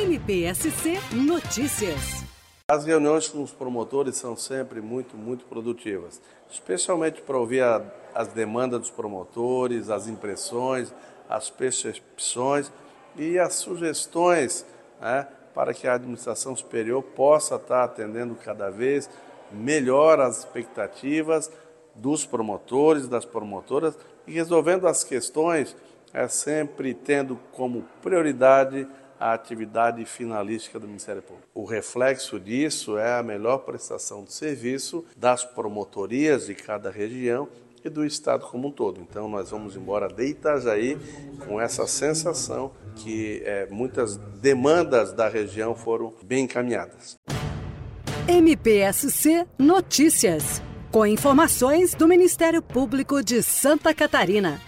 MPSC Notícias. As reuniões com os promotores são sempre muito produtivas, especialmente para ouvir as demandas dos promotores, as impressões, as percepções e as sugestões, para que a administração superior possa estar atendendo cada vez melhor as expectativas dos promotores, das promotoras e resolvendo as questões, sempre tendo como prioridade a atividade finalística do Ministério Público. O reflexo disso é a melhor prestação de serviço das promotorias de cada região e do Estado como um todo. Então nós vamos embora de Itajaí com essa sensação que muitas demandas da região foram bem encaminhadas. MPSC Notícias, com informações do Ministério Público de Santa Catarina.